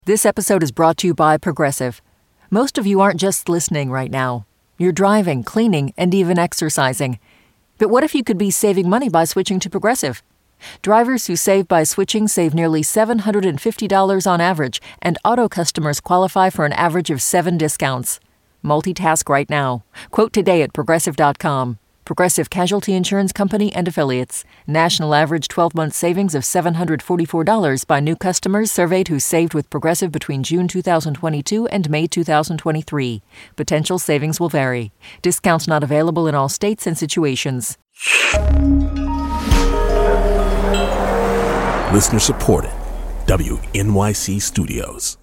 This episode is brought to you by Progressive. Most of you aren't just listening right now. You're driving, cleaning, and even exercising. But what if you could be saving money by switching to Progressive? Drivers who save by switching save nearly $750 on average, and auto customers qualify for an average of 7 discounts. Multitask right now. Quote today at Progressive.com. Progressive Casualty Insurance Company and Affiliates. National average 12-month savings of $744 by new customers surveyed who saved with Progressive between June 2022 and May 2023. Potential savings will vary. Discounts not available in all states and situations. Listener supported. WNYC Studios.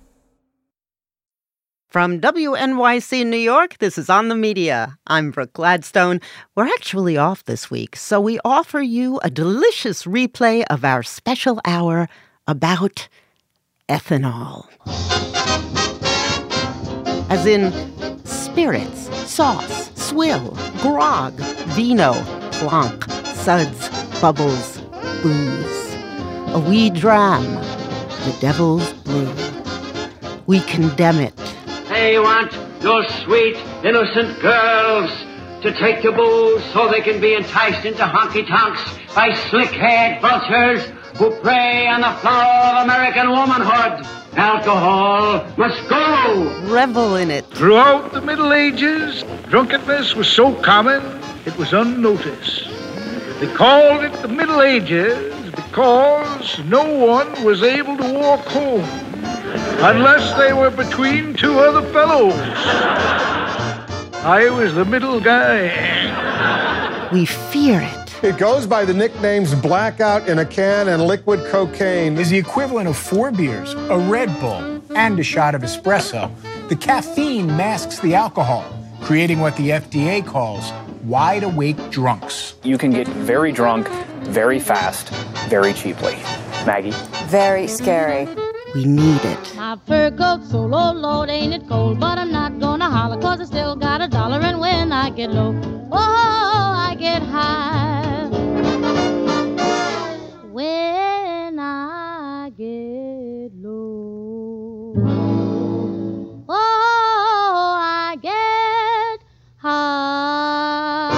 From WNYC New York, this is On the Media. I'm Brooke Gladstone. We're actually off this week, so we offer you a delicious replay of our special hour about ethanol. As in spirits, sauce, swill, grog, vino, blanc, suds, bubbles, booze. A wee dram, the devil's brew. We condemn it. They want your sweet, innocent girls to take to booze so they can be enticed into honky-tonks by slick-haired vultures who prey on the flower of American womanhood. Alcohol must go. Revel in it. Throughout the Middle Ages, drunkenness was so common it was unnoticed. They called it the Middle Ages because no one was able to walk home unless they were between two other fellows. I was the middle guy. We fear it. It goes by the nicknames Blackout in a Can and Liquid Cocaine. Is the equivalent of 4 beers, a Red Bull, and a shot of espresso. The caffeine masks the alcohol, creating what the FDA calls wide-awake drunks. You can get very drunk, very fast, very cheaply. Maggie? Very scary. We need it. My fur coat's so low, Lord, ain't it cold? But I'm not gonna holler, 'cause I still got $1. And when I get low, oh, I get high. When I get low, oh, I get high.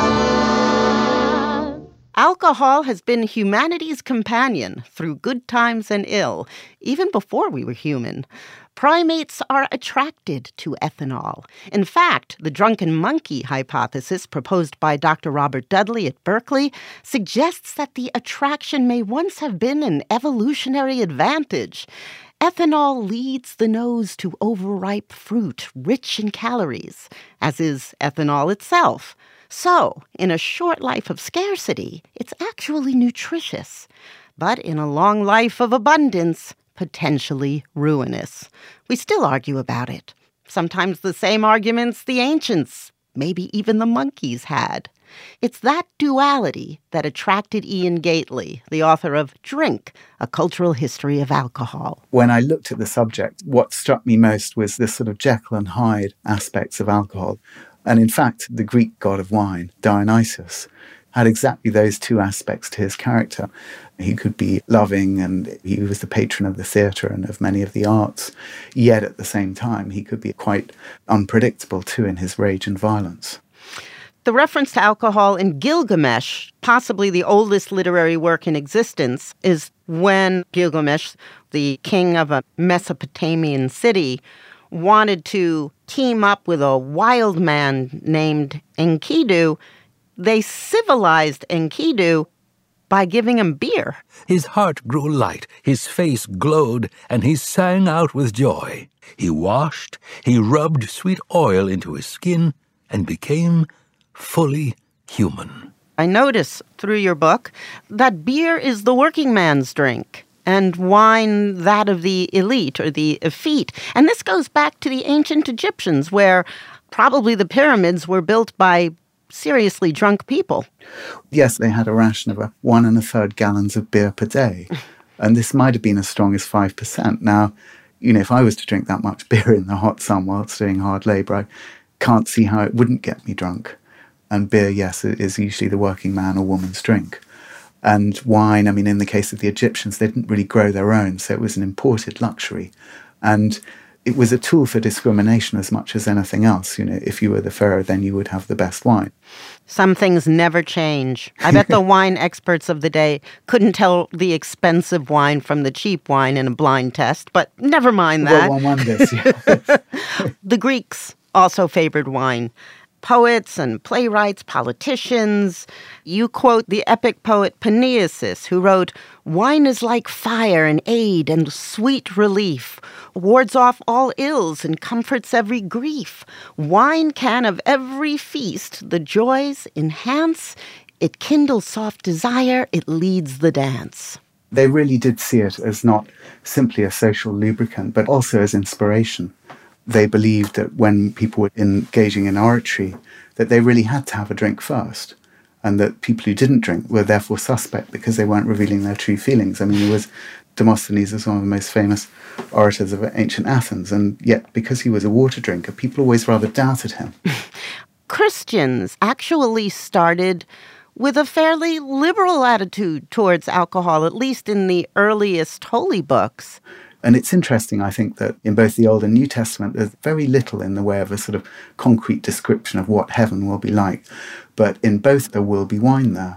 Alcohol has been humanity's companion through good times and ill, even before we were human. Primates are attracted to ethanol. In fact, the drunken monkey hypothesis proposed by Dr. Robert Dudley at Berkeley suggests that the attraction may once have been an evolutionary advantage. Ethanol leads the nose to overripe fruit rich in calories, as is ethanol itself. So, in a short life of scarcity, it's actually nutritious. But in a long life of abundance, potentially ruinous. We still argue about it. Sometimes the same arguments the ancients, maybe even the monkeys, had. It's that duality that attracted Ian Gately, the author of Drink, A Cultural History of Alcohol. When I looked at the subject, what struck me most was this sort of Jekyll and Hyde aspects of alcohol. And in fact, the Greek god of wine, Dionysus, had exactly those two aspects to his character. He could be loving, and he was the patron of the theatre and of many of the arts. Yet at the same time, he could be quite unpredictable too in his rage and violence. The reference to alcohol in Gilgamesh, possibly the oldest literary work in existence, is when Gilgamesh, the king of a Mesopotamian city, wanted to team up with a wild man named Enkidu. They civilized Enkidu by giving him beer. His heart grew light, his face glowed, and he sang out with joy. He washed, he rubbed sweet oil into his skin, and became fully human. I notice through your book that beer is the working man's drink, and wine that of the elite or the effete. And this goes back to the ancient Egyptians, where probably the pyramids were built by seriously drunk people. Yes, they had a ration of 1 1/3 gallons of beer per day. And this might have been as strong as 5%. Now, if I was to drink that much beer in the hot sun whilst doing hard labour, I can't see how it wouldn't get me drunk. And beer, yes, is usually the working man or woman's drink. And wine, in the case of the Egyptians, they didn't really grow their own, so it was an imported luxury. And it was a tool for discrimination as much as anything else. You know, if you were the fairer, then you would have the best wine. Some things never change. I bet the wine experts of the day couldn't tell the expensive wine from the cheap wine in a blind test, but never mind that. Well, one wonders, yes. The Greeks also favored wine. Poets and playwrights, politicians. You quote the epic poet Paneasis, who wrote, "Wine is like fire and aid and sweet relief, wards off all ills and comforts every grief. Wine can of every feast the joys enhance. It kindles soft desire, it leads the dance." They really did see it as not simply a social lubricant, but also as inspiration. They believed that when people were engaging in oratory, that they really had to have a drink first, and that people who didn't drink were therefore suspect because they weren't revealing their true feelings. I mean, there was Demosthenes as one of the most famous orators of ancient Athens, and yet because he was a water drinker, people always rather doubted him. Christians actually started with a fairly liberal attitude towards alcohol, at least in the earliest holy books. And it's interesting, I think, that in both the Old and New Testament, there's very little in the way of a sort of concrete description of what heaven will be like. But in both, there will be wine there.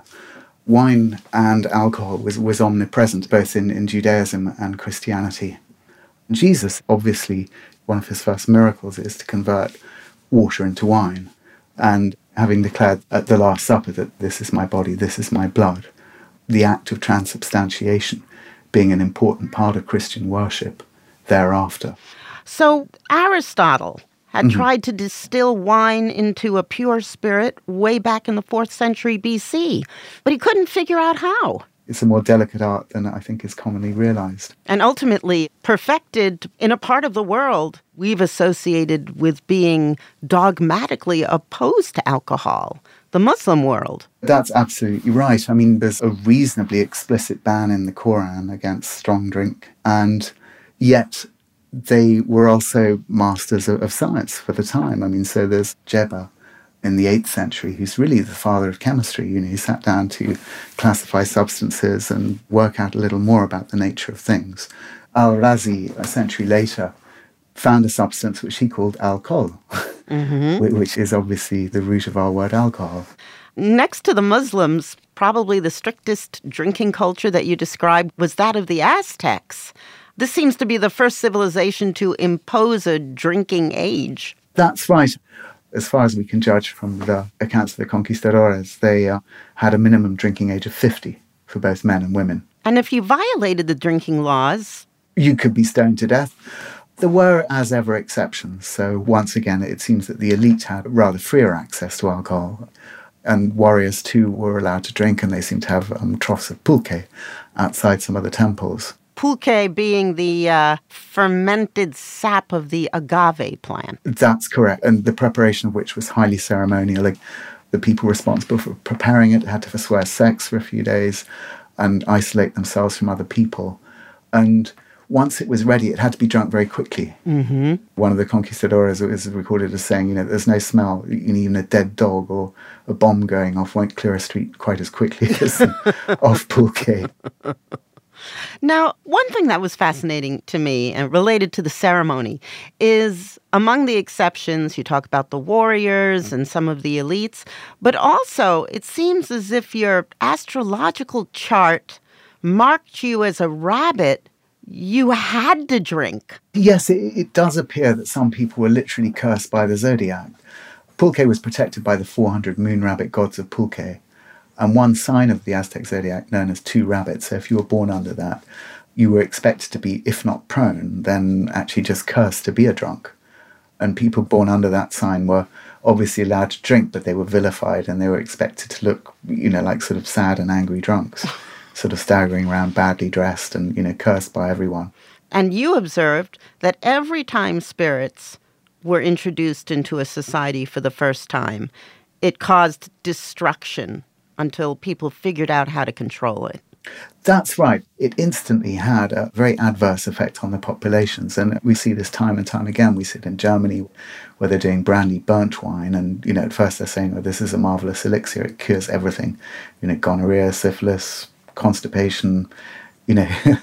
Wine and alcohol was omnipresent, both in Judaism and Christianity. Jesus, obviously, one of his first miracles is to convert water into wine. And having declared at the Last Supper that this is my body, this is my blood, the act of transubstantiation being an important part of Christian worship thereafter. So Aristotle had tried to distill wine into a pure spirit way back in the 4th century BC, but he couldn't figure out how. It's a more delicate art than I think is commonly realized. And ultimately perfected in a part of the world we've associated with being dogmatically opposed to alcohol, the Muslim world. That's absolutely right. I mean, there's a reasonably explicit ban in the Quran against strong drink, and yet they were also masters of science for the time. I mean, so there's Geber in the 8th century, who's really the father of chemistry. You know, he sat down to classify substances and work out a little more about the nature of things. Al-Razi, a century later, found a substance which he called alcohol, which is obviously the root of our word alcohol. Next to the Muslims, probably the strictest drinking culture that you described was that of the Aztecs. This seems to be the first civilization to impose a drinking age. That's right. As far as we can judge from the accounts of the conquistadores, they had a minimum drinking age of 50 for both men and women. And if you violated the drinking laws, you could be stoned to death. There were, as ever, exceptions. So once again, it seems that the elite had rather freer access to alcohol. And warriors, too, were allowed to drink, and they seem to have troughs of pulque outside some of the temples. Pulque being the fermented sap of the agave plant. That's correct, and the preparation of which was highly ceremonial. Like, the people responsible for preparing it had to forswear sex for a few days and isolate themselves from other people. And once it was ready, it had to be drunk very quickly. One of the conquistadores is recorded as saying, you know, there's no smell. Even a dead dog or a bomb going off won't clear a street quite as quickly as of pulque. Now, one thing that was fascinating to me and related to the ceremony is among the exceptions, you talk about the warriors and some of the elites, but also it seems as if your astrological chart marked you as a rabbit. You had to drink. Yes, it does appear that some people were literally cursed by the zodiac. Pulque was protected by the 400 moon rabbit gods of Pulque. And one sign of the Aztec zodiac known as two rabbits. So if you were born under that, you were expected to be, if not prone, then actually just cursed to be a drunk. And people born under that sign were obviously allowed to drink, but they were vilified and they were expected to look, you know, like sort of sad and angry drunks, sort of staggering around badly dressed and, you know, cursed by everyone. And you observed that every time spirits were introduced into a society for the first time, it caused destruction until people figured out how to control it. That's right. It instantly had a very adverse effect on the populations. And we see this time and time again. We see it in Germany where they're doing brandy burnt wine. And, you know, at first they're saying, oh, this is a marvelous elixir. It cures everything. You know, gonorrhea, syphilis, constipation, you know.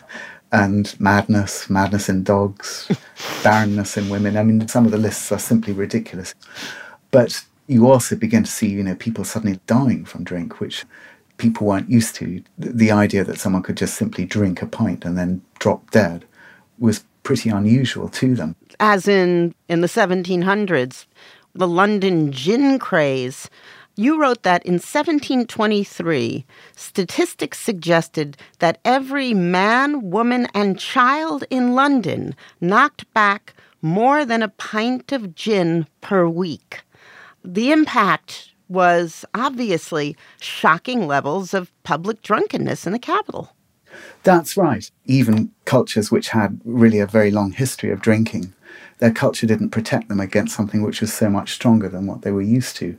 and madness in dogs, barrenness in women. I mean, some of the lists are simply ridiculous. But you also begin to see, people suddenly dying from drink, which people weren't used to. The idea that someone could just simply drink a pint and then drop dead was pretty unusual to them. As in the 1700s, the London gin craze. You wrote that in 1723, statistics suggested that every man, woman, and child in London knocked back more than a pint of gin per week. The impact was obviously shocking levels of public drunkenness in the capital. That's right. Even cultures which had really a very long history of drinking, their culture didn't protect them against something which was so much stronger than what they were used to.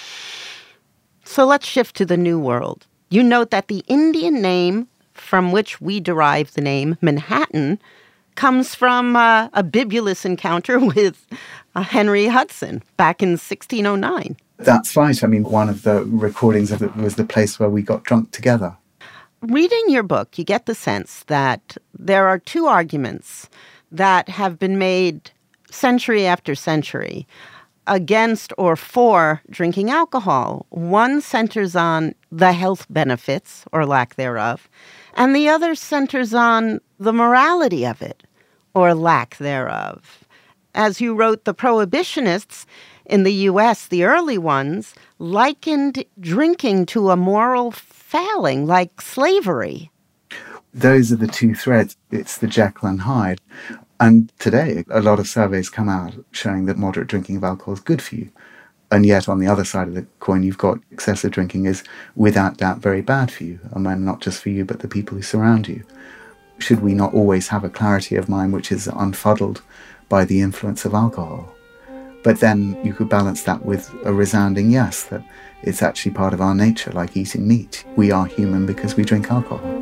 So let's shift to the New World. You note that the Indian name from which we derive the name Manhattan comes from a bibulous encounter with Henry Hudson back in 1609. That's right. I mean, one of the recordings of it was the place where we got drunk together. Reading your book, you get the sense that there are two arguments that have been made century after century against or for drinking alcohol. One centers on the health benefits, or lack thereof, and the other centers on the morality of it, or lack thereof. As you wrote, the prohibitionists in the U.S., the early ones, likened drinking to a moral failing like slavery. Those are the two threads. It's the Jekyll and Hyde. And today, a lot of surveys come out showing that moderate drinking of alcohol is good for you. And yet, on the other side of the coin, you've got excessive drinking is, without doubt, very bad for you. And not just for you, but the people who surround you. Should we not always have a clarity of mind which is unfuddled by the influence of alcohol? But then you could balance that with a resounding yes, that it's actually part of our nature, like eating meat. We are human because we drink alcohol.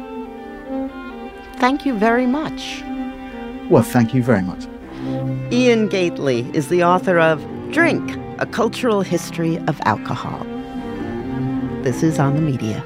Thank you very much. Well, thank you very much. Ian Gately is the author of Drink, A Cultural History of Alcohol. This is On the Media.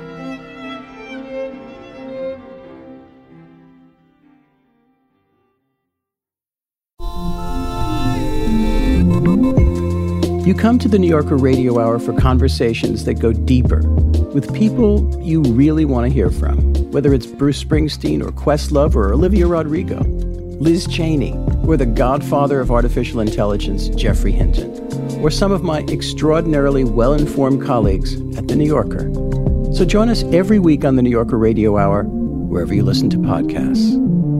You come to the New Yorker Radio Hour for conversations that go deeper with people you really want to hear from, whether it's Bruce Springsteen or Questlove or Olivia Rodrigo, Liz Cheney, or the godfather of artificial intelligence, Geoffrey Hinton, or some of my extraordinarily well-informed colleagues at The New Yorker. So join us every week on the New Yorker Radio Hour, wherever you listen to podcasts.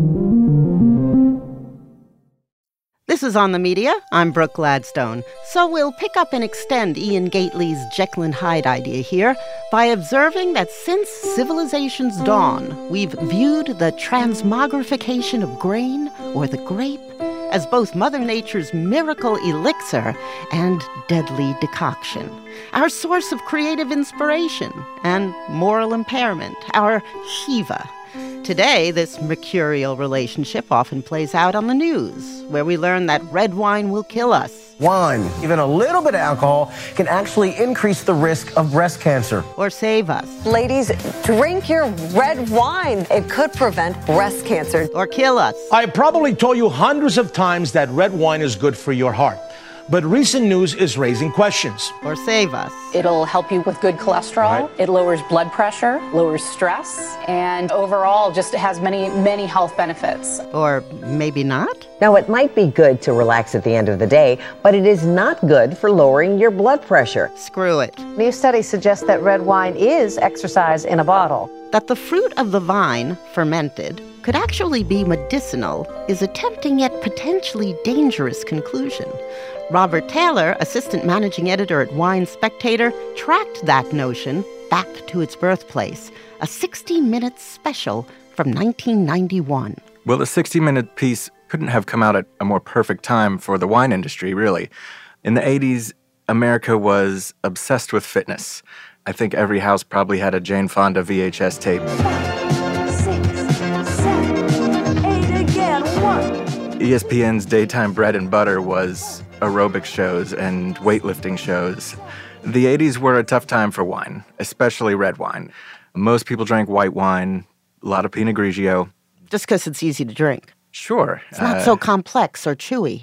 This is On the Media. I'm Brooke Gladstone. So we'll pick up and extend Ian Gately's Jekyll and Hyde idea here by observing that since civilization's dawn, we've viewed the transmogrification of grain, or the grape, as both Mother Nature's miracle elixir and deadly decoction, our source of creative inspiration and moral impairment, our Shiva. Today, this mercurial relationship often plays out on the news, where we learn that red wine will kill us. Wine, even a little bit of alcohol, can actually increase the risk of breast cancer. Or save us. Ladies, drink your red wine. It could prevent breast cancer. Or kill us. I probably told you hundreds of times that red wine is good for your heart. But recent news is raising questions. Or save us. It'll help you with good cholesterol. Right. It lowers blood pressure, lowers stress, and overall just has many, many health benefits. Or maybe not? Now, it might be good to relax at the end of the day, but it is not good for lowering your blood pressure. Screw it. New studies suggest that red wine is exercise in a bottle. That the fruit of the vine, fermented, could actually be medicinal is a tempting yet potentially dangerous conclusion. Robert Taylor, assistant managing editor at Wine Spectator, tracked that notion back to its birthplace, a 60-minute special from 1991. Well, the 60-minute piece couldn't have come out at a more perfect time for the wine industry, really. In the 80s, America was obsessed with fitness. I think every house probably had a Jane Fonda VHS tape. 5, 6, 7, 8 again, 1. ESPN's daytime bread and butter was aerobic shows and weightlifting shows. The 80s were a tough time for wine, especially red wine. Most people drank white wine, a lot of Pinot Grigio. just because it's easy to drink. Sure. It's not so complex or chewy.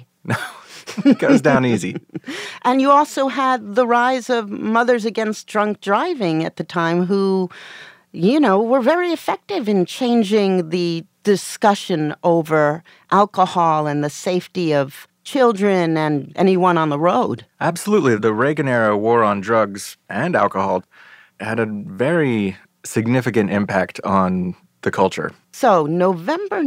It goes down easy. And you also had the rise of Mothers Against Drunk Driving at the time who, were very effective in changing the discussion over alcohol and the safety of children and anyone on the road. Absolutely. The Reagan-era war on drugs and alcohol had a very significant impact on the culture. So, November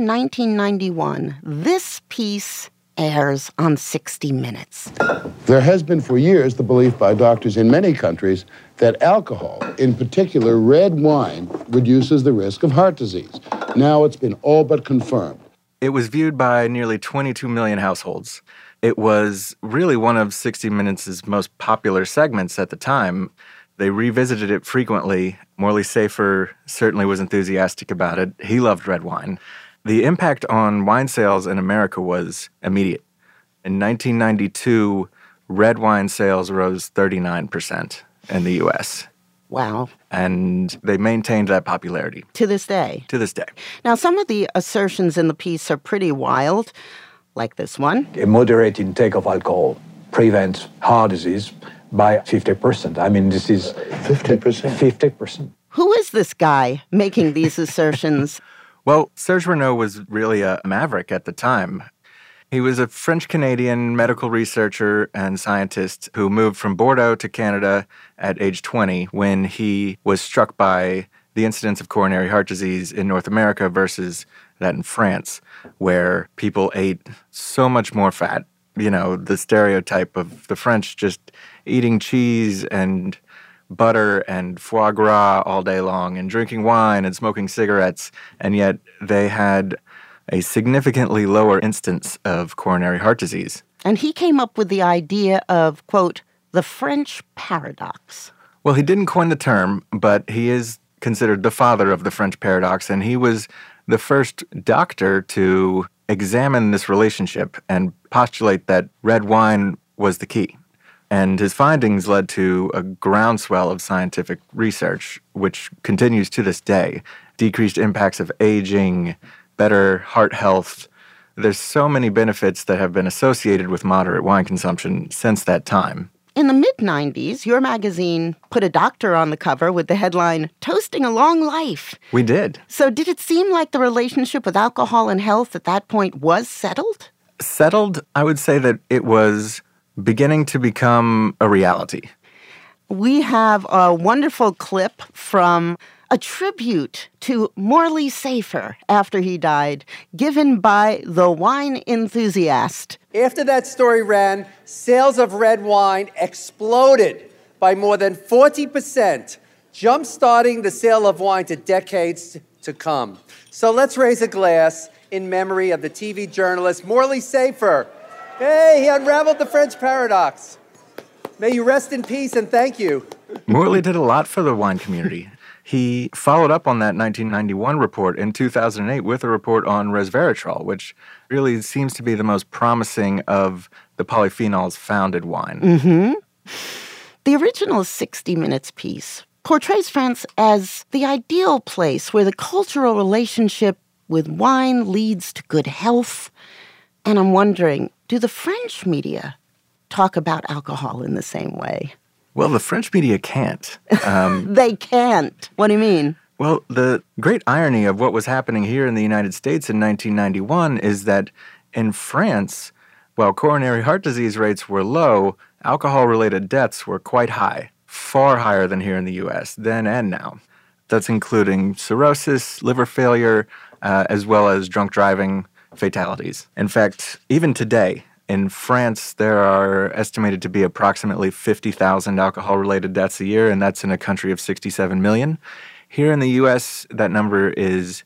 1991, this piece airs on 60 Minutes. There has been for years the belief by doctors in many countries that alcohol, in particular red wine, reduces the risk of heart disease. Now it's been all but confirmed. It was viewed by nearly 22 million households. It was really one of 60 Minutes' most popular segments at the time. They revisited it frequently. Morley Safer certainly was enthusiastic about it. He loved red wine. The impact on wine sales in America was immediate. In 1992, red wine sales rose 39% in the U.S. Wow. And they maintained that popularity. To this day. To this day. Now, some of the assertions in the piece are pretty wild, like this one. A moderate intake of alcohol prevents heart disease by 50%. I mean, this is 50%. 50%. Who is this guy making these assertions? Well, Serge Renaud was really a maverick at the time. He was a French-Canadian medical researcher and scientist who moved from Bordeaux to Canada at age 20 when he was struck by the incidence of coronary heart disease in North America versus that in France, where people ate so much more fat. The stereotype of the French just eating cheese and butter and foie gras all day long and drinking wine and smoking cigarettes, and yet they had a significantly lower instance of coronary heart disease. And he came up with the idea of, quote, the French paradox. Well, he didn't coin the term, but he is considered the father of the French paradox, and he was the first doctor to examine this relationship and postulate that red wine was the key. And his findings led to a groundswell of scientific research, which continues to this day. Decreased impacts of aging, better heart health. There's so many benefits that have been associated with moderate wine consumption since that time. In the mid-90s, your magazine put a doctor on the cover with the headline, Toasting a Long Life. We did. So did it seem like the relationship with alcohol and health at that point was settled? Settled? I would say that it was beginning to become a reality. We have a wonderful clip from a tribute to Morley Safer after he died, given by the wine enthusiast. After that story ran, sales of red wine exploded by more than 40%, jump-starting the sale of wine to decades to come. So let's raise a glass in memory of the TV journalist Morley Safer. Hey, he unraveled the French paradox. May you rest in peace and thank you. Morley did a lot for the wine community. He followed up on that 1991 report in 2008 with a report on resveratrol, which really seems to be the most promising of the polyphenols found in wine. Mm-hmm. The original 60 Minutes piece portrays France as the ideal place where the cultural relationship with wine leads to good health. And I'm wondering, do the French media talk about alcohol in the same way? Well, the French media can't. They can't. What do you mean? Well, the great irony of what was happening here in the United States in 1991 is that in France, while coronary heart disease rates were low, alcohol-related deaths were quite high, far higher than here in the U.S., then and now. That's including cirrhosis, liver failure, as well as drunk driving fatalities. In fact, even today, in France, there are estimated to be approximately 50,000 alcohol-related deaths a year, and that's in a country of 67 million. Here in the U.S., that number is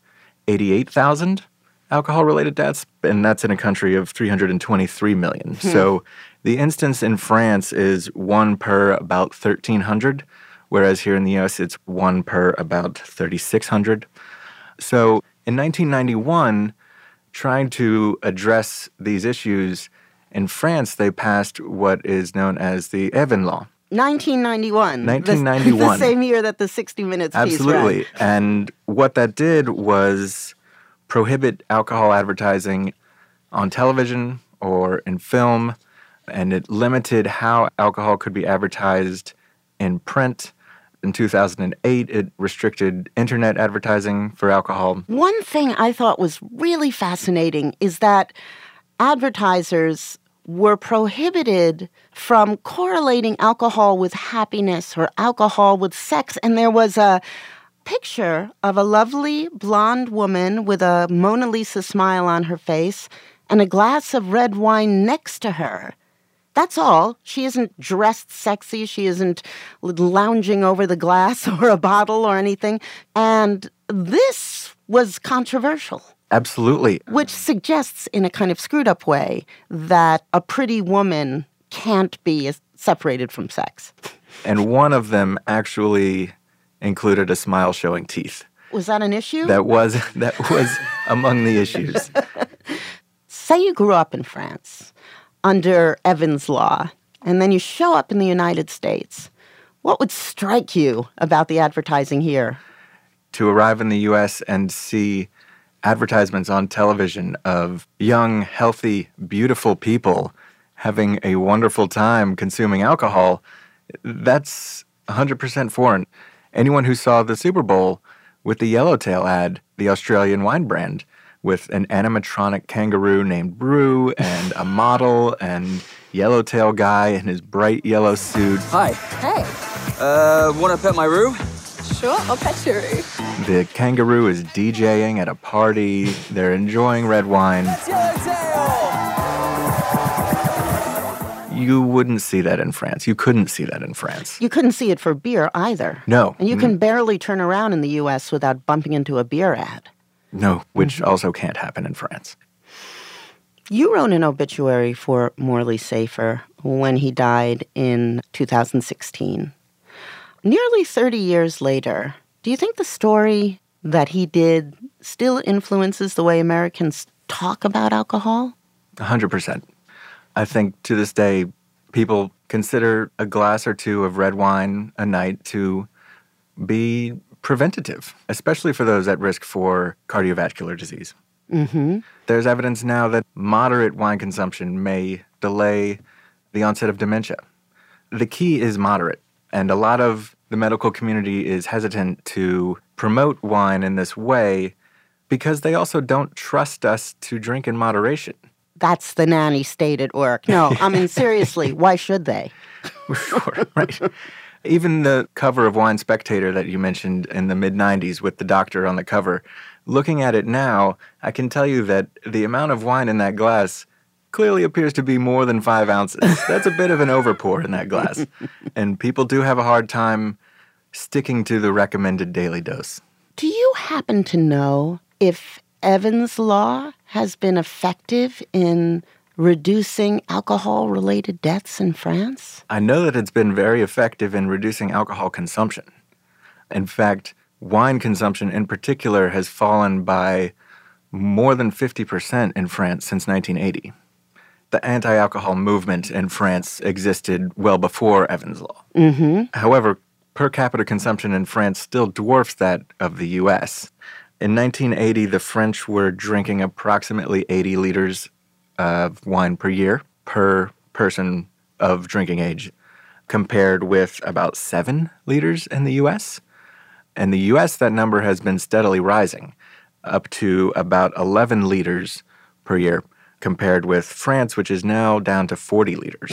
88,000 alcohol-related deaths, and that's in a country of 323 million. So the instance in France is 1 per about 1,300, whereas here in the U.S., it's 1 per about 3,600. So in 1991, trying to address these issues, in France, they passed what is known as the Evin Law. 1991. 1991. The same year that the 60 Minutes piece ran. Absolutely. And what that did was prohibit alcohol advertising on television or in film, and it limited how alcohol could be advertised in print. In 2008, it restricted internet advertising for alcohol. One thing I thought was really fascinating is that advertisers were prohibited from correlating alcohol with happiness or alcohol with sex. And there was a picture of a lovely blonde woman with a Mona Lisa smile on her face and a glass of red wine next to her. That's all. She isn't dressed sexy. She isn't lounging over the glass or a bottle or anything. And this was controversial. Absolutely. Which suggests, in a kind of screwed up way, that a pretty woman can't be separated from sex. And one of them actually included a smile showing teeth. Was that an issue? That was among the issues. Say you grew up in France under Evans Law, and then you show up in the United States. What would strike you about the advertising here? To arrive in the U.S. and see advertisements on television of young, healthy, beautiful people having a wonderful time consuming alcohol, that's 100% foreign. Anyone who saw the Super Bowl with the Yellowtail ad, the Australian wine brand, with an animatronic kangaroo named Brew and a model and Yellowtail guy in his bright yellow suit. Hi. Hey. Want to pet my Roo? Sure, I'll pet you. The kangaroo is DJing at a party. They're enjoying red wine. You wouldn't see that in France. You couldn't see that in France. You couldn't see it for beer either. No. And you can barely turn around in the U.S. without bumping into a beer ad. No, which also can't happen in France. You wrote an obituary for Morley Safer when he died in 2016. Nearly 30 years later, do you think the story that he did still influences the way Americans talk about alcohol? 100%. I think to this day, people consider a glass or two of red wine a night to be preventative, especially for those at risk for cardiovascular disease. Mm-hmm. There's evidence now that moderate wine consumption may delay the onset of dementia. The key is moderate, and a lot of the medical community is hesitant to promote wine in this way because they also don't trust us to drink in moderation. That's the nanny state at work. No, I mean, seriously, why should they? Sure, right. Even the cover of Wine Spectator that you mentioned in the mid-'90s with the doctor on the cover, looking at it now, I can tell you that the amount of wine in that glass clearly appears to be more than 5 ounces. That's a bit of an overpour in that glass. And people do have a hard time sticking to the recommended daily dose. Do you happen to know if Evans Law has been effective in reducing alcohol-related deaths in France? I know that it's been very effective in reducing alcohol consumption. In fact, wine consumption in particular has fallen by more than 50% in France since 1980. The anti-alcohol movement in France existed well before Evans Law. Mm-hmm. However, per capita consumption in France still dwarfs that of the U.S. In 1980, the French were drinking approximately 80 liters of wine per year per person of drinking age, compared with about 7 liters in the U.S. In the U.S., that number has been steadily rising, up to about 11 liters per year, compared with France, which is now down to 40 liters.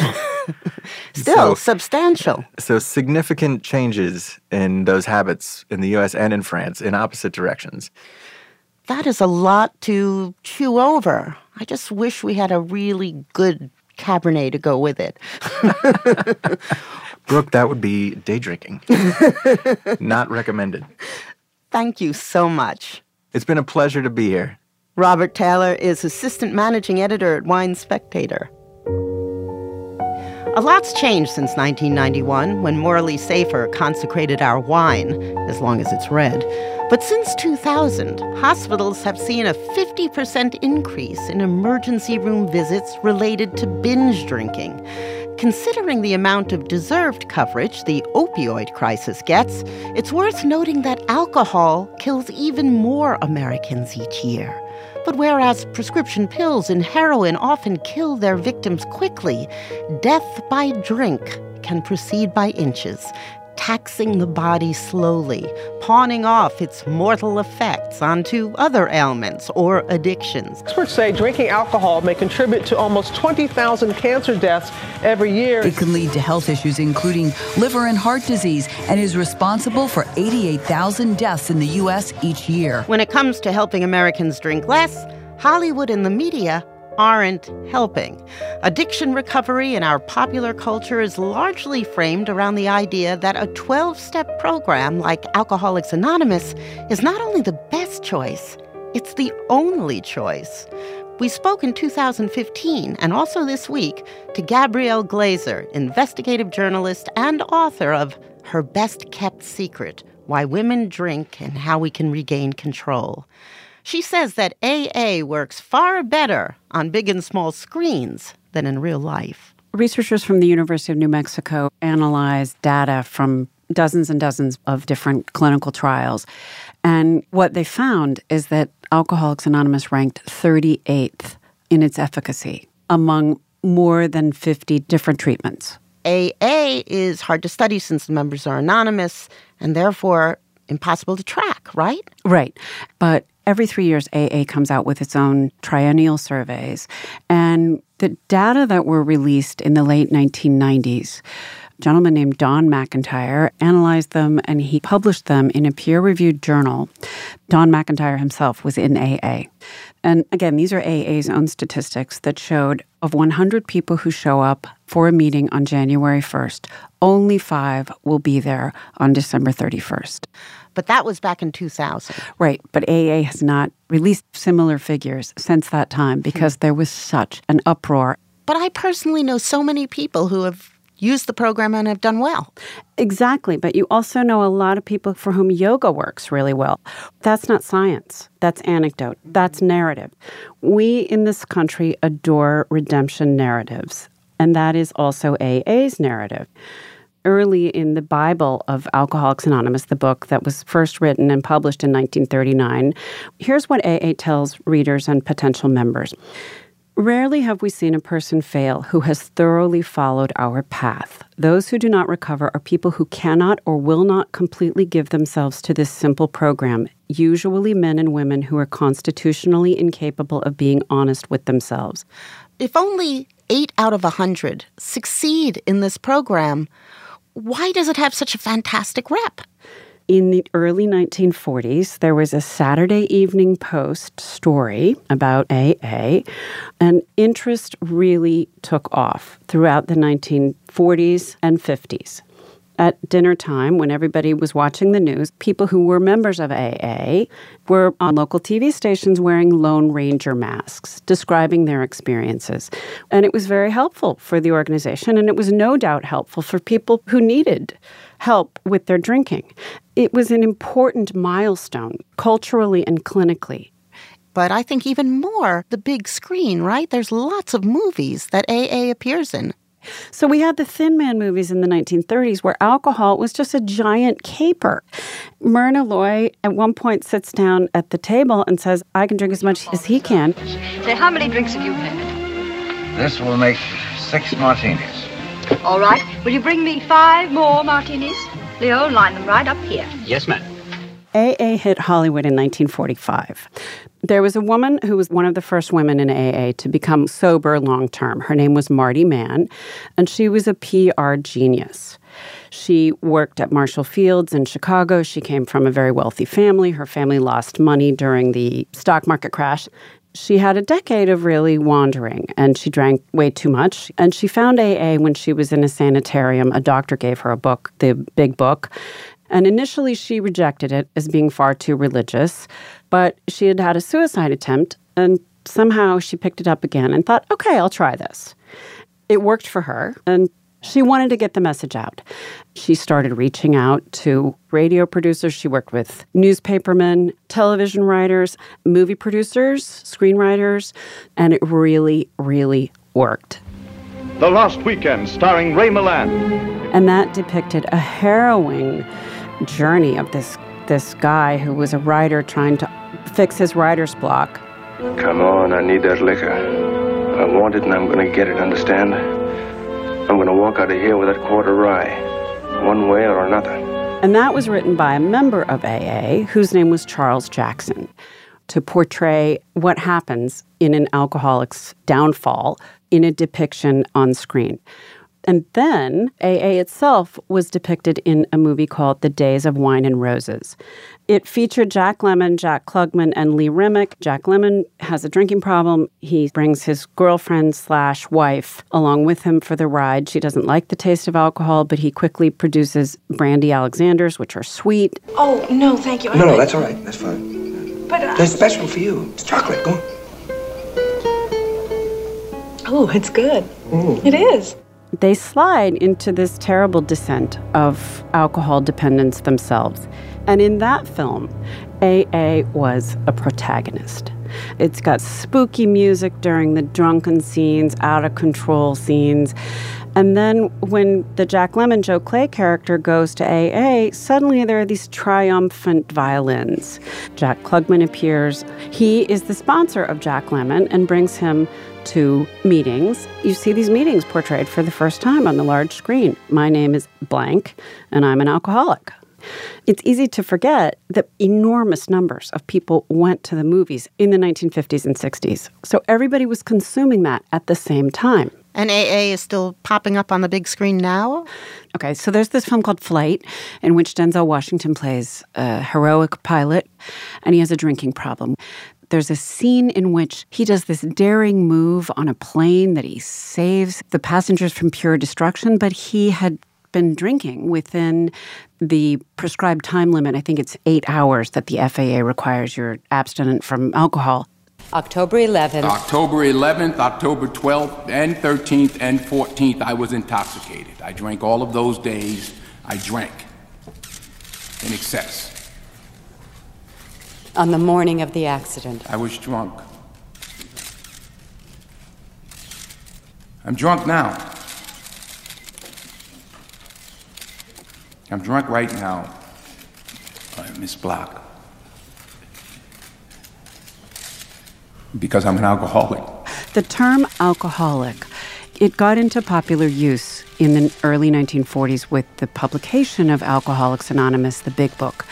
Still substantial. So significant changes in those habits in the U.S. and in France in opposite directions. That is a lot to chew over. I just wish we had a really good Cabernet to go with it. Brooke, that would be day drinking. Not recommended. Thank you so much. It's been a pleasure to be here. Robert Taylor is assistant managing editor at Wine Spectator. A lot's changed since 1991, when Morley Safer consecrated our wine, as long as it's red. But since 2000, hospitals have seen a 50% increase in emergency room visits related to binge drinking. Considering the amount of deserved coverage the opioid crisis gets, it's worth noting that alcohol kills even more Americans each year. But whereas prescription pills and heroin often kill their victims quickly, death by drink can proceed by inches, taxing the body slowly, pawning off its mortal effects onto other ailments or addictions. Experts say drinking alcohol may contribute to almost 20,000 cancer deaths every year. It can lead to health issues including liver and heart disease and is responsible for 88,000 deaths in the U.S. each year. When it comes to helping Americans drink less, Hollywood and the media aren't helping. Addiction recovery in our popular culture is largely framed around the idea that a 12-step program like Alcoholics Anonymous is not only the best choice, it's the only choice. We spoke in 2015 and also this week to Gabrielle Glazer, investigative journalist and author of Her Best Kept Secret: Why Women Drink and How We Can Regain Control. She says that AA works far better on big and small screens than in real life. Researchers from the University of New Mexico analyzed data from dozens and dozens of different clinical trials. And what they found is that Alcoholics Anonymous ranked 38th in its efficacy among more than 50 different treatments. AA is hard to study since the members are anonymous and therefore impossible to track, right? Right. But every 3 years, AA comes out with its own triennial surveys. And the data that were released in the late 1990s, a gentleman named Don McIntyre analyzed them and he published them in a peer-reviewed journal. Don McIntyre himself was in AA. And again, these are AA's own statistics that showed of 100 people who show up for a meeting on January 1st, only 5 will be there on December 31st. But that was back in 2000. Right, but AA has not released similar figures since that time because there was such an uproar. But I personally know so many people who have used the program and have done well. Exactly, but you also know a lot of people for whom yoga works really well. That's not science. That's anecdote. That's narrative. We in this country adore redemption narratives, and that is also AA's narrative. Early in the Bible of Alcoholics Anonymous, the book that was first written and published in 1939, here's what AA tells readers and potential members. Rarely have we seen a person fail who has thoroughly followed our path. Those who do not recover are people who cannot or will not completely give themselves to this simple program, usually men and women who are constitutionally incapable of being honest with themselves. If only 8 out of 100 succeed in this program, why does it have such a fantastic rep? In the early 1940s, there was a Saturday Evening Post story about AA, and interest really took off throughout the 1940s and 50s. At dinner time, when everybody was watching the news, people who were members of AA were on local TV stations wearing Lone Ranger masks, describing their experiences. And it was very helpful for the organization, and it was no doubt helpful for people who needed help with their drinking. It was an important milestone, culturally and clinically. But I think even more, the big screen, right? There's lots of movies that AA appears in. So we had the Thin Man movies in the 1930s where alcohol was just a giant caper. Myrna Loy at one point sits down at the table and says, I can drink as much as he can. Say, how many drinks have you had? This will make 6 martinis. All right. Will you bring me 5 more martinis? Leo, line them right up here. Yes, ma'am. AA hit Hollywood in 1945. There was a woman who was one of the first women in AA to become sober long-term. Her name was Marty Mann, and she was a PR genius. She worked at Marshall Field's in Chicago. She came from a very wealthy family. Her family lost money during the stock market crash. She had a decade of really wandering, and she drank way too much. And she found AA when she was in a sanitarium. A doctor gave her a book, the Big Book. And initially, she rejected it as being far too religious. But she had had a suicide attempt, and somehow she picked it up again and thought, okay, I'll try this. It worked for her, and she wanted to get the message out. She started reaching out to radio producers. She worked with newspapermen, television writers, movie producers, screenwriters, and it really, really worked. The Lost Weekend, starring Ray Milland. And that depicted a harrowing journey of this guy who was a writer trying to fix his writer's block. Come on, I need that liquor. I want it and I'm going to get it, understand? I'm going to walk out of here with that quarter rye, one way or another. And that was written by a member of AA whose name was Charles Jackson to portray what happens in an alcoholic's downfall in a depiction on screen. And then AA itself was depicted in a movie called The Days of Wine and Roses. It featured Jack Lemmon, Jack Klugman, and Lee Remick. Jack Lemmon has a drinking problem. He brings his girlfriend/wife along with him for the ride. She doesn't like the taste of alcohol, but he quickly produces brandy Alexanders, which are sweet. Oh, no, thank you. No, that's all right. That's fine. But That's special for you. It's chocolate. Go on. Oh, it's good. It is. They slide into this terrible descent of alcohol dependence themselves. And in that film, AA was a protagonist. It's got spooky music during the drunken scenes, out-of-control scenes. And then when the Jack Lemmon, Joe Clay character goes to AA, suddenly there are these triumphant violins. Jack Klugman appears. He is the sponsor of Jack Lemmon and brings him to meetings. You see these meetings portrayed for the first time on the large screen. My name is blank, and I'm an alcoholic. It's easy to forget that enormous numbers of people went to the movies in the 1950s and 60s. So everybody was consuming that at the same time. And AA is still popping up on the big screen now? Okay, so there's this film called Flight, in which Denzel Washington plays a heroic pilot, and he has a drinking problem. There's a scene in which he does this daring move on a plane that he saves the passengers from pure destruction, but he had been drinking within the prescribed time limit. I think it's 8 hours that the FAA requires you're abstinent from alcohol. October 11th. October 11th, October 12th, and 13th, and 14th, I was intoxicated. I drank all of those days. I drank in excess. On the morning of the accident. I was drunk. I'm drunk now. I'm drunk right now, Miss Block. Because I'm an alcoholic. The term alcoholic, it got into popular use in the early 1940s with the publication of Alcoholics Anonymous, the Big Book.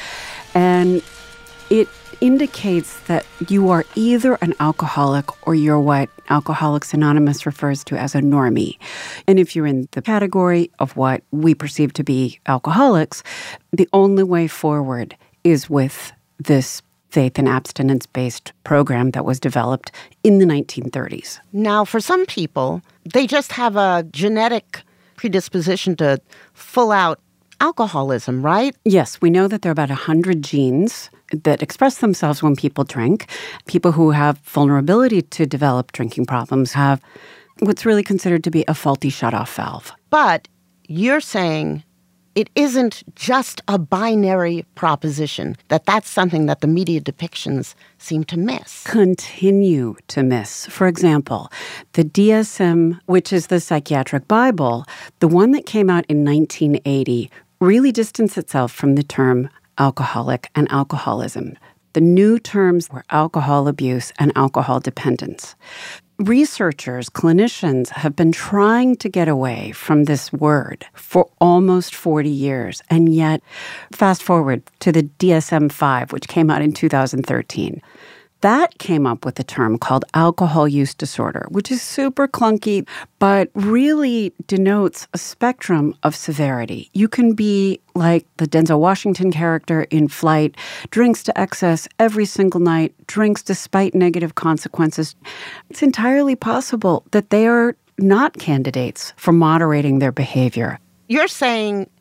And it indicates that you are either an alcoholic or you're what Alcoholics Anonymous refers to as a normie. And if you're in the category of what we perceive to be alcoholics, the only way forward is with this faith and abstinence-based program that was developed in the 1930s. Now, for some people, they just have a genetic predisposition to full-out alcoholism, right? Yes, we know that there are about 100 genes that express themselves when people drink. People who have vulnerability to develop drinking problems have what's really considered to be a faulty shutoff valve. But you're saying it isn't just a binary proposition, that's something that the media depictions seem to miss. Continue to miss. For example, the DSM, which is the psychiatric Bible, the one that came out in 1980, really distanced itself from the term alcoholic and alcoholism. The new terms were alcohol abuse and alcohol dependence. Researchers, clinicians have been trying to get away from this word for almost 40 years. And yet, fast forward to the DSM-5, which came out in 2013. That came up with a term called alcohol use disorder, which is super clunky, but really denotes a spectrum of severity. You can be like the Denzel Washington character in Flight, drinks to excess every single night, drinks despite negative consequences. It's entirely possible that they are not candidates for moderating their behavior. You're saying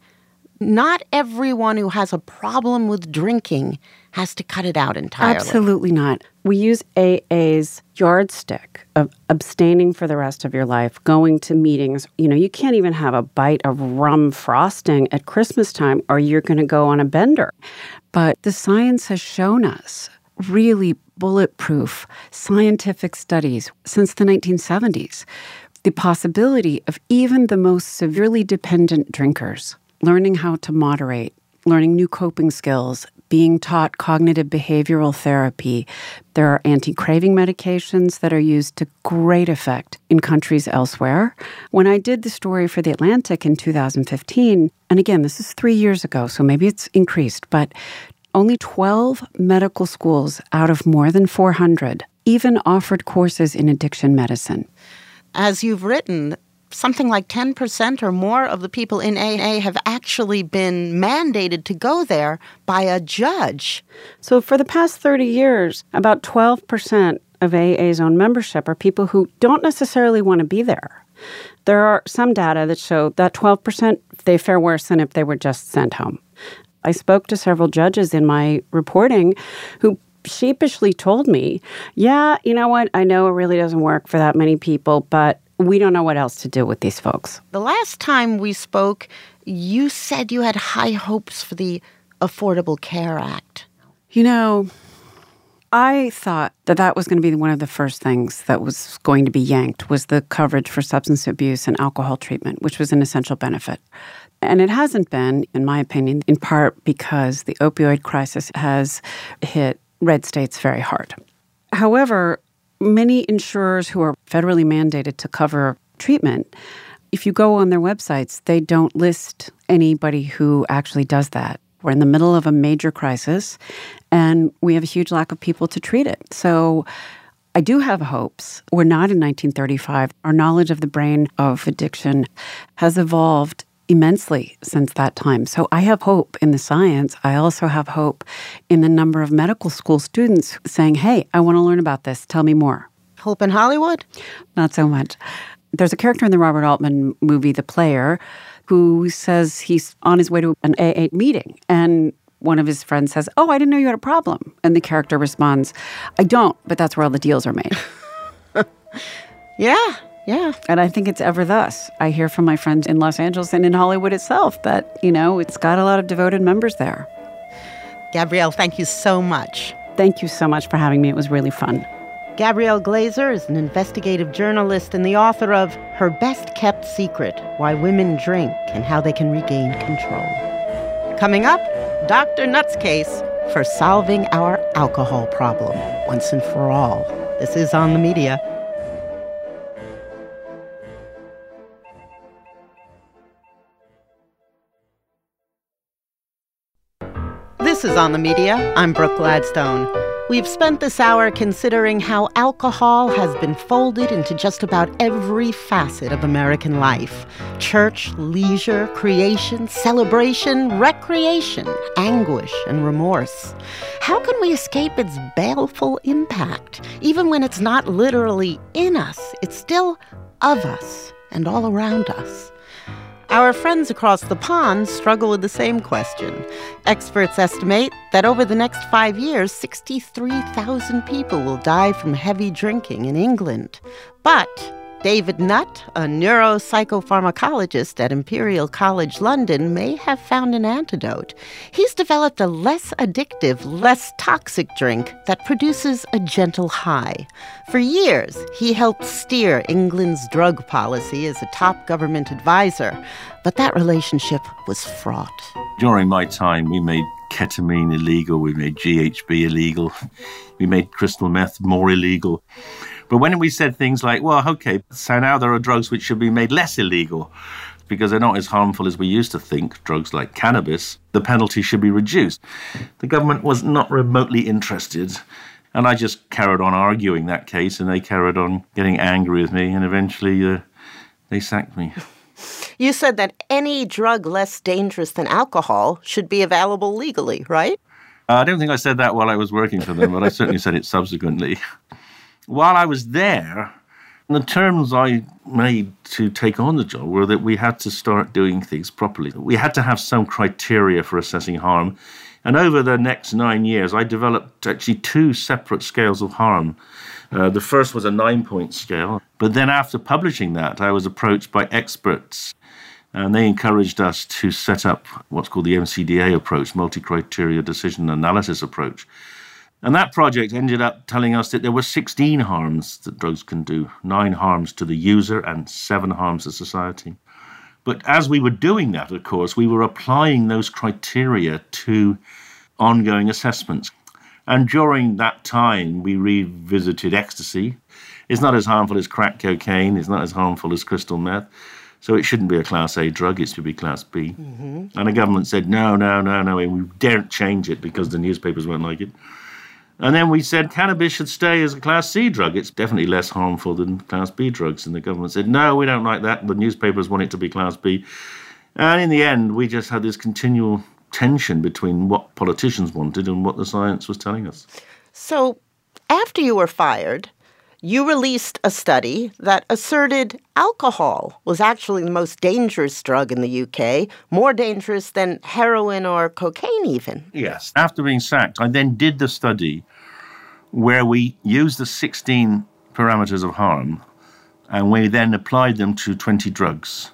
not everyone who has a problem with drinking has to cut it out entirely. Absolutely not. We use AA's yardstick of abstaining for the rest of your life, going to meetings. You know, you can't even have a bite of rum frosting at Christmas time or you're going to go on a bender. But the science has shown us really bulletproof scientific studies since the 1970s, the possibility of even the most severely dependent drinkers learning how to moderate, learning new coping skills, being taught cognitive behavioral therapy. There are anti-craving medications that are used to great effect in countries elsewhere. When I did the story for The Atlantic in 2015, and again, this is 3 years ago, so maybe it's increased, but only 12 medical schools out of more than 400 even offered courses in addiction medicine. As you've written, something like 10% or more of the people in AA have actually been mandated to go there by a judge. So for the past 30 years, about 12% of AA's own membership are people who don't necessarily want to be there. There are some data that show that 12%, they fare worse than if they were just sent home. I spoke to several judges in my reporting who sheepishly told me, yeah, you know what, I know it really doesn't work for that many people, but we don't know what else to do with these folks. The last time we spoke, you said you had high hopes for the Affordable Care Act. You know, I thought that was going to be one of the first things that was going to be yanked, was the coverage for substance abuse and alcohol treatment, which was an essential benefit. And it hasn't been, in my opinion, in part because the opioid crisis has hit red states very hard. However, many insurers who are federally mandated to cover treatment, if you go on their websites, they don't list anybody who actually does that. We're in the middle of a major crisis, and we have a huge lack of people to treat it. So I do have hopes. We're not in 1935. Our knowledge of the brain of addiction has evolved immensely since that time. So I have hope in the science. I also have hope in the number of medical school students saying, hey, I want to learn about this. Tell me more. Hope in Hollywood? Not so much. There's a character in the Robert Altman movie, The Player, who says he's on his way to an AA meeting. And one of his friends says, oh, I didn't know you had a problem. And the character responds, I don't, but that's where all the deals are made. Yeah. And I think it's ever thus. I hear from my friends in Los Angeles and in Hollywood itself that, it's got a lot of devoted members there. Gabrielle, thank you so much. Thank you so much for having me. It was really fun. Gabrielle Glaser is an investigative journalist and the author of Her Best Kept Secret, Why Women Drink and How They Can Regain Control. Coming up, Dr. Nutt's case for solving our alcohol problem once and for all. This is On the Media. This is On the Media. I'm Brooke Gladstone. We've spent this hour considering how alcohol has been folded into just about every facet of American life. Church, leisure, creation, celebration, recreation, anguish, and remorse. How can we escape its baleful impact? Even when it's not literally in us, it's still of us and all around us. Our friends across the pond struggle with the same question. Experts estimate that over the next 5 years, 63,000 people will die from heavy drinking in England. But David Nutt, a neuropsychopharmacologist at Imperial College London, may have found an antidote. He's developed a less addictive, less toxic drink that produces a gentle high. For years, he helped steer England's drug policy as a top government advisor, but that relationship was fraught. During my time, we made ketamine illegal, we made GHB illegal, we made crystal meth more illegal. But when we said things like, well, okay, so now there are drugs which should be made less illegal because they're not as harmful as we used to think, drugs like cannabis, the penalty should be reduced. The government was not remotely interested. And I just carried on arguing that case, and they carried on getting angry with me, and eventually they sacked me. You said that any drug less dangerous than alcohol should be available legally, right? I don't think I said that while I was working for them, but I certainly said it subsequently. While I was there, the terms I made to take on the job were that we had to start doing things properly. We had to have some criteria for assessing harm. And over the next 9 years, I developed actually 2 separate scales of harm. The first was a 9-point scale. But then after publishing that, I was approached by experts, and they encouraged us to set up what's called the MCDA approach, multi-criteria decision analysis approach. And that project ended up telling us that there were 16 harms that drugs can do, 9 harms to the user and 7 harms to society. But as we were doing that, of course, we were applying those criteria to ongoing assessments. And during that time, we revisited ecstasy. It's not as harmful as crack cocaine. It's not as harmful as crystal meth. So it shouldn't be a Class A drug. It should be Class B. And the government said, no, we daren't change it because the newspapers won't like it. And then we said cannabis should stay as a Class C drug. It's definitely less harmful than Class B drugs. And the government said, no, we don't like that. The newspapers want it to be Class B. And in the end, we just had this continual tension between what politicians wanted and what the science was telling us. So after you were fired, you released a study that asserted alcohol was actually the most dangerous drug in the UK, more dangerous than heroin or cocaine even. Yes. After being sacked, I then did the study where we used the 16 parameters of harm and we then applied them to 20 drugs.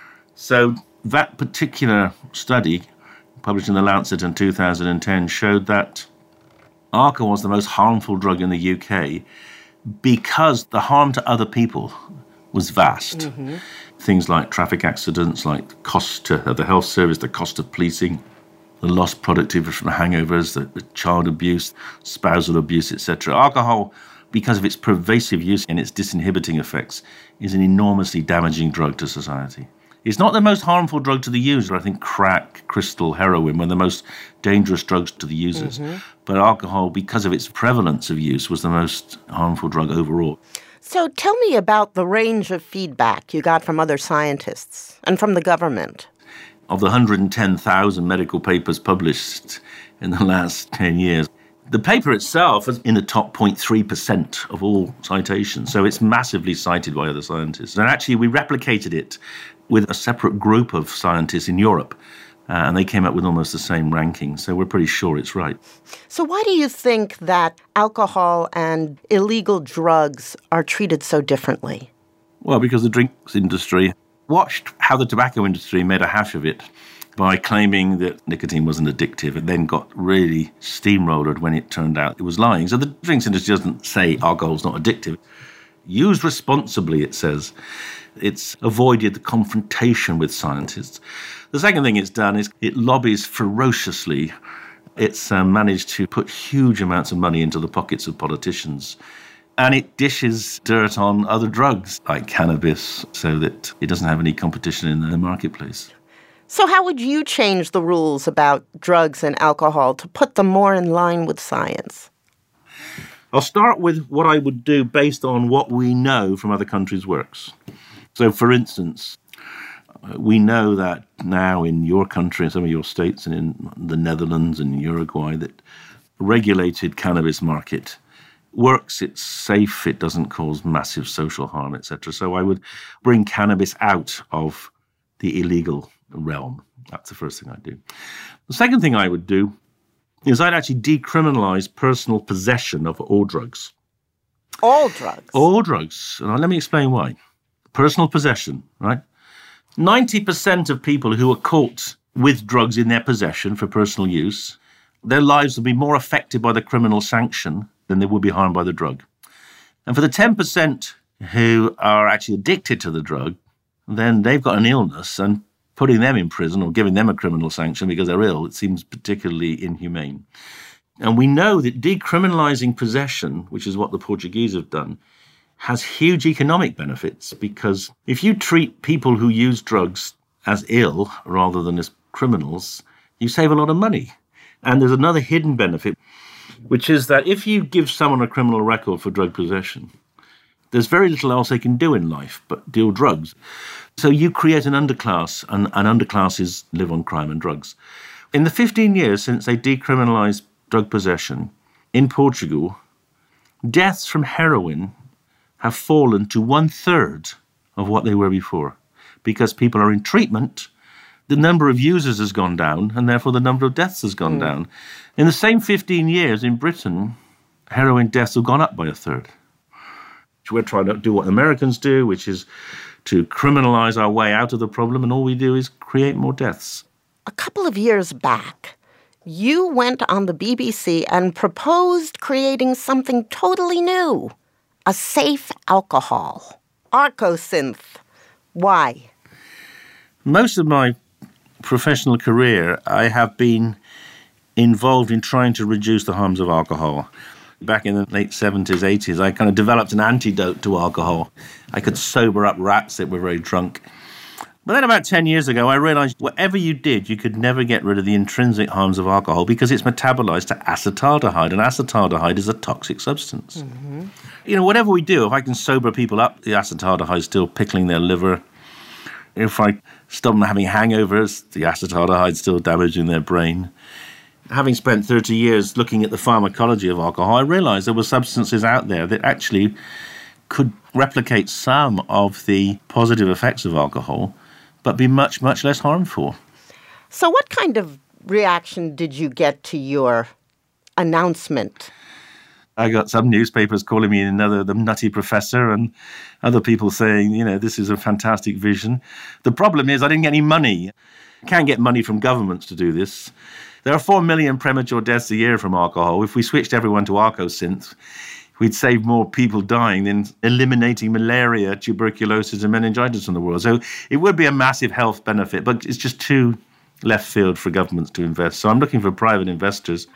So that particular study, published in The Lancet in 2010, showed that alcohol was the most harmful drug in the UK because the harm to other people was vast. Things like traffic accidents, like the cost to the health service, the cost of policing, the lost productivity from hangovers, the child abuse, spousal abuse, etc. Alcohol, because of its pervasive use and its disinhibiting effects, is an enormously damaging drug to society. It's not the most harmful drug to the user. I think crack, crystal, heroin were the most dangerous drugs to the users. But alcohol, because of its prevalence of use, was the most harmful drug overall. So tell me about the range of feedback you got from other scientists and from the government. Of the 110,000 medical papers published in the last 10 years, the paper itself is in the top 0.3% of all citations, so it's massively cited by other scientists. And actually, we replicated it with a separate group of scientists in Europe, and they came up with almost the same ranking, so we're pretty sure it's right. So why do you think that alcohol and illegal drugs are treated so differently? Well, because the drinks industry watched how the tobacco industry made a hash of it by claiming that nicotine wasn't addictive, and then got really steamrolled when it turned out it was lying. So the drinks industry doesn't say alcohol's not addictive. Used responsibly, it says. It's avoided the confrontation with scientists. The second thing it's done is it lobbies ferociously. It's managed to put huge amounts of money into the pockets of politicians. And it dishes dirt on other drugs like cannabis so that it doesn't have any competition in the marketplace. So how would you change the rules about drugs and alcohol to put them more in line with science? I'll start with what I would do based on what we know from other countries' works. So, for instance, we know that now in your country, in some of your states, and in the Netherlands and Uruguay, that regulated cannabis market works, it's safe, it doesn't cause massive social harm, etc. So I would bring cannabis out of the illegal realm. That's the first thing I'd do. The second thing I would do is I'd actually decriminalize personal possession of all drugs. All drugs? All drugs. And let me explain why. Personal possession, right? 90% of people who are caught with drugs in their possession for personal use, their lives will be more affected by the criminal sanction than they will be harmed by the drug. And for the 10% who are actually addicted to the drug, then they've got an illness, and putting them in prison or giving them a criminal sanction because they're ill, it seems particularly inhumane. And we know that decriminalizing possession, which is what the Portuguese have done, has huge economic benefits, because if you treat people who use drugs as ill rather than as criminals, you save a lot of money. And there's another hidden benefit, which is that if you give someone a criminal record for drug possession, there's very little else they can do in life but deal drugs. So you create an underclass, and underclasses live on crime and drugs. In the 15 years since they decriminalised drug possession in Portugal, deaths from heroin have fallen to 1/3 of what they were before. Because people are in treatment, the number of users has gone down, and therefore the number of deaths has gone down. In the same 15 years in Britain, heroin deaths have gone up by 1/3. We're trying to do what Americans do, which is to criminalize our way out of the problem, and all we do is create more deaths. A couple of years back, you went on the BBC and proposed creating something totally new, a safe alcohol, Arcosynth. Why? Most of my professional career, I have been involved in trying to reduce the harms of alcohol. Back in the late 70s, 80s, I kind of developed an antidote to alcohol. I could sober up rats that were very drunk. But then about 10 years ago, I realized whatever you did, you could never get rid of the intrinsic harms of alcohol because it's metabolized to acetaldehyde, and acetaldehyde is a toxic substance. Mm-hmm. Whatever we do, if I can sober people up, the acetaldehyde is still pickling their liver. If I stop them having hangovers, the acetaldehyde is still damaging their brain. Having spent 30 years looking at the pharmacology of alcohol, I realized there were substances out there that actually could replicate some of the positive effects of alcohol, but be much, much less harmful. So what kind of reaction did you get to your announcement? I got some newspapers calling me the nutty professor, and other people saying, this is a fantastic vision. The problem is I didn't get any money. You can't get money from governments to do this. There are 4 million premature deaths a year from alcohol. If we switched everyone to Arcosynth, we'd save more people dying than eliminating malaria, tuberculosis, and meningitis in the world. So it would be a massive health benefit, but it's just too left field for governments to invest. So I'm looking for private investors.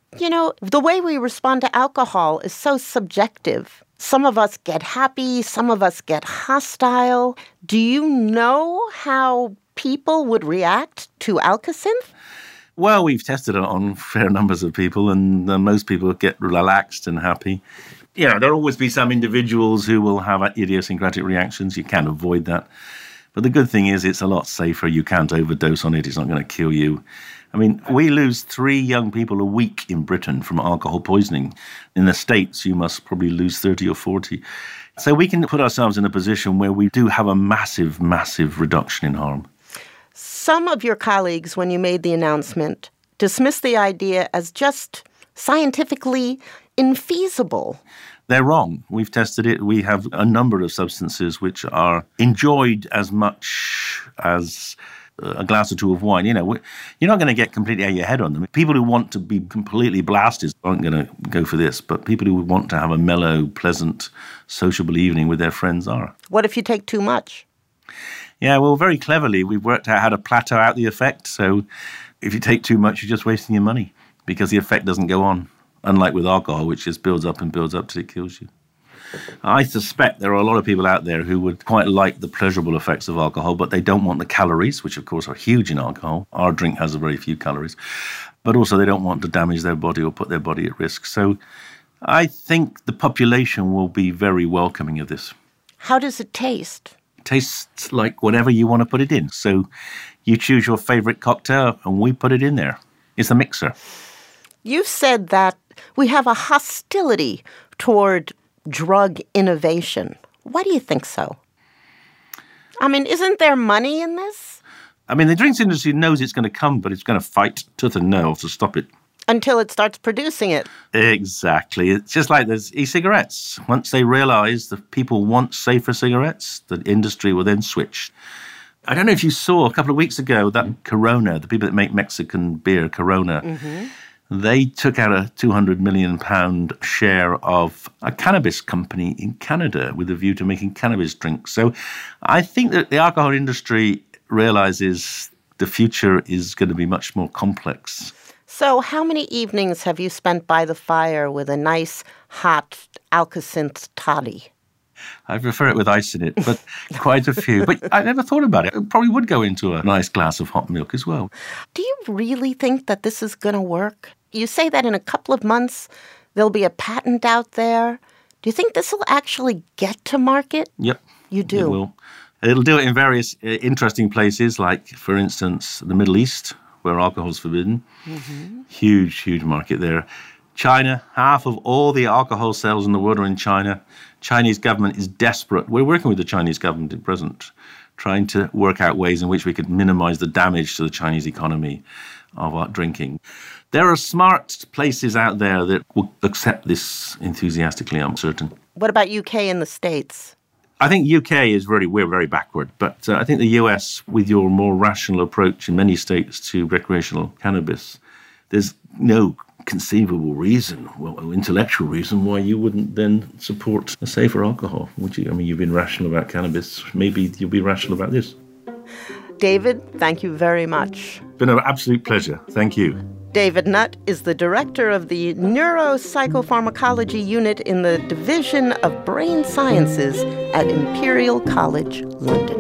The way we respond to alcohol is so subjective. Some of us get happy, some of us get hostile. Do you know how people would react to Alka-Synth? Well, we've tested it on fair numbers of people, and most people get relaxed and happy. There'll always be some individuals who will have idiosyncratic reactions. You can't avoid that. But the good thing is it's a lot safer. You can't overdose on it. It's not going to kill you. I mean, we lose 3 young people a week in Britain from alcohol poisoning. In the States, you must probably lose 30 or 40. So we can put ourselves in a position where we do have a massive, massive reduction in harm. Some of your colleagues, when you made the announcement, dismissed the idea as just scientifically infeasible. They're wrong. We've tested it. We have a number of substances which are enjoyed as much as a glass or two of wine. You're not going to get completely out of your head on them. People who want to be completely blasted aren't going to go for this, but people who want to have a mellow, pleasant, sociable evening with their friends are. What if you take too much? Yeah, well, very cleverly, we've worked out how to plateau out the effect. So if you take too much, you're just wasting your money because the effect doesn't go on, unlike with alcohol, which just builds up till it kills you. I suspect there are a lot of people out there who would quite like the pleasurable effects of alcohol, but they don't want the calories, which, of course, are huge in alcohol. Our drink has very few calories. But also they don't want to damage their body or put their body at risk. So I think the population will be very welcoming of this. How does it taste? Tastes like whatever you want to put it in. So you choose your favorite cocktail and we put it in there. It's a mixer. You've said that we have a hostility toward drug innovation. Why do you think so? I mean, isn't there money in this? I mean, the drinks industry knows it's going to come, but it's going to fight tooth and nail to stop it. Until it starts producing it. Exactly. It's just like there's e-cigarettes. Once they realize that people want safer cigarettes, the industry will then switch. I don't know if you saw a couple of weeks ago that Corona, the people that make Mexican beer, Corona, they took out a £200 million share of a cannabis company in Canada with a view to making cannabis drinks. So I think that the alcohol industry realizes the future is going to be much more complex. So how many evenings have you spent by the fire with a nice, hot Alka-Synth toddy? I prefer it with ice in it, but quite a few. But I never thought about it. I probably would go into a nice glass of hot milk as well. Do you really think that this is going to work? You say that in a couple of months there'll be a patent out there. Do you think this will actually get to market? Yep. You do? It will. It'll do it in various interesting places, like, for instance, the Middle East, where alcohol is forbidden. Huge, huge market there. China, half of all the alcohol sales in the world are in China. Chinese government is desperate. We're working with the Chinese government at present, trying to work out ways in which we could minimize the damage to the Chinese economy of our drinking. There are smart places out there that will accept this enthusiastically, I'm certain. What about UK and the States? I think UK is we're very backward. But I think the US, with your more rational approach in many states to recreational cannabis, there's no conceivable reason, intellectual reason, why you wouldn't then support a safer alcohol, would you? I mean, you've been rational about cannabis. Maybe you'll be rational about this. David, thank you very much. It's been an absolute pleasure. Thank you. David Nutt is the director of the Neuropsychopharmacology Unit in the Division of Brain Sciences at Imperial College London.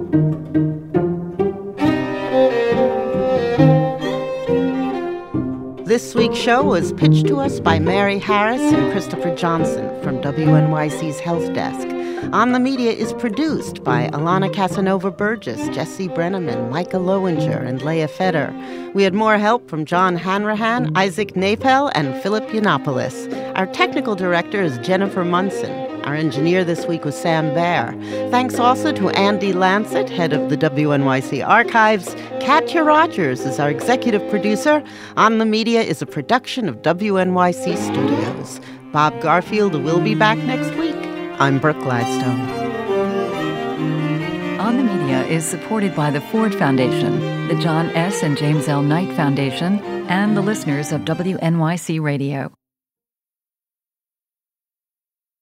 This week's show was pitched to us by Mary Harris and Christopher Johnson from WNYC's Health Desk. On the Media is produced by Alana Casanova Burgess, Jesse Brenneman, Micah Lowinger, and Leah Feder. We had more help from John Hanrahan, Isaac Napel, and Philip Yiannopoulos. Our technical director is Jennifer Munson. Our engineer this week was Sam Baer. Thanks also to Andy Lancet, head of the WNYC Archives. Katya Rogers is our executive producer. On the Media is a production of WNYC Studios. Bob Garfield will be back next week. I'm Brooke Gladstone. On the Media is supported by the Ford Foundation, the John S. and James L. Knight Foundation, and the listeners of WNYC Radio.